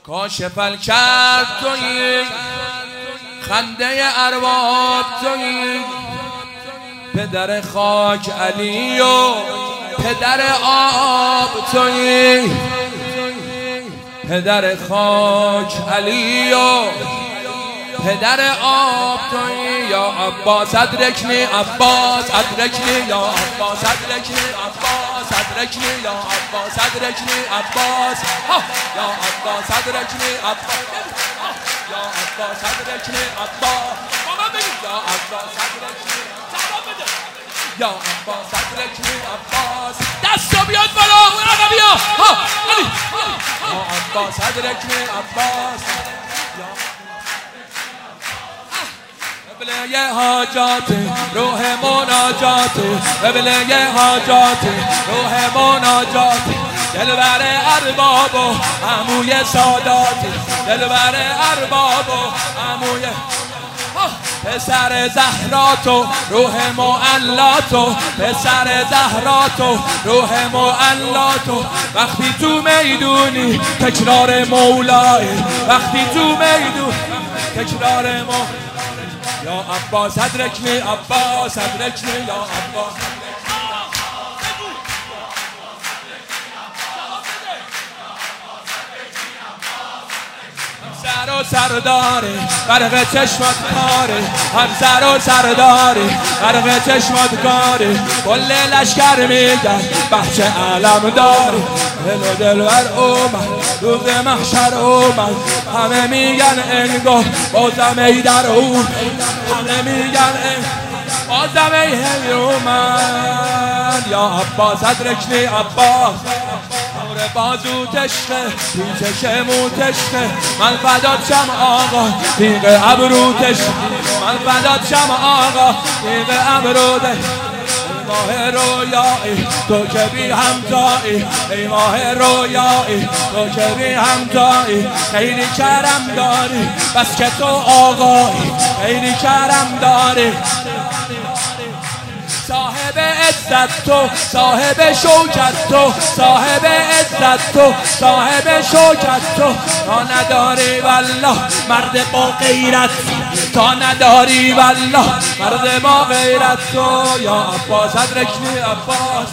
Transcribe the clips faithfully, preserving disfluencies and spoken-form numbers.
کاشف الکرب تویی، خنده ارباب تویی، پدر خاک علی و پدر آب تویی، پدر خاک علی و پدر آب تویی. یا عباس ادرکنی، عباس ادرکنی، یا عباس ادرکنی، عباس ادرکنی، یا عباس ادرکنی، عباس یا عباس ادرکنی، عباس یا عباس ادرکنی، عباس ماما بگید یا عباس ادرکنی، یا عباس ادرکنی، عباس دستو بیاد بالا اون عقبیا ها علی یا عباس ادرکنی، عباس قبله حاجات روح مناجات، قبله حاجات روح مناجات، دلبر ارباب و عموی سادات، دلبر ارباب و عموی پسر زهرات و روح معلات و پسر زهرات و روح معلات و وقتی تو میدونی تکرار مولای، وقتی تو میدونی تکرار مولای. یا عباس ادرکنی، عباس ادرکنی، یا عباس سر و سرداره برق چشمات کاره، هم سر و سرداره برق چشمات کاره، کل لشکر میگن بچه علم داره، دل و دلبر اومد روز محشر اومد، همه میگن انگار بازم ای در اومد، همه میگن بازم ای اومد. یا عباس ادرکنی، عباس نور بازوت عشقه، پیچش موت عشقه، من فدات شم آقا تیغ ابروت عشقه، من فدات شم آقا تیغ ابروت ای ماه رویایی تو که بی همتایی، ای ماه رویایی تو که بی همتایی، خیلی کرم داری بس که تو آقایی، خیلی کرم داری صاحب عزت تو، صاحب شوکت تو، صاحب عزت تو، صاحب شوکت تو، تا نداری والله مرد با غیرت، تا نداری والله مرد با غیرت تو. یا عباس ادرکنی، عباس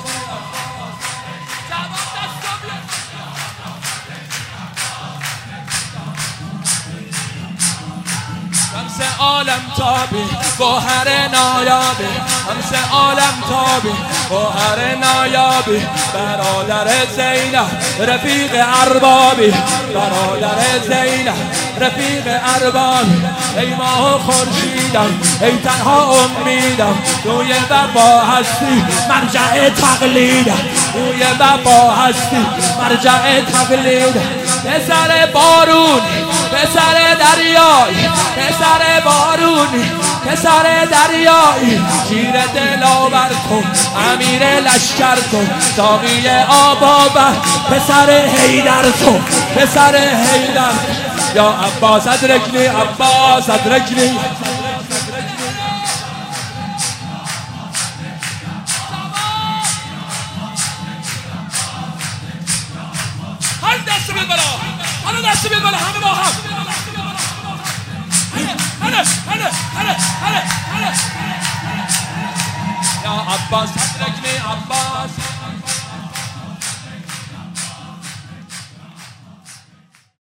همس عالم تابی گوهر نایابی، همس عالم تابی گوهر نایابی، برادر زینب رفیق اربابی، برادر زینب رفیق اربابی، ای ماه خورشیدم ای تنها امیدم، توی وفا هستی مرجع تقلیدم، توی وفا هستی مرجع تقلیدم. پسر بارونی پسر دریایی، پسر بارونی پسر دریایی، شیر دلاور کن امیر لشکر کن، ساقی آبابر پسر حیدر کن، پسر حیدر. یا عباس ادرکنی، عباس ادرکنی، هر دست بیاد بالا، هر دست بیاد بالا، همه با هم هله هله هله هله هله. یا عباس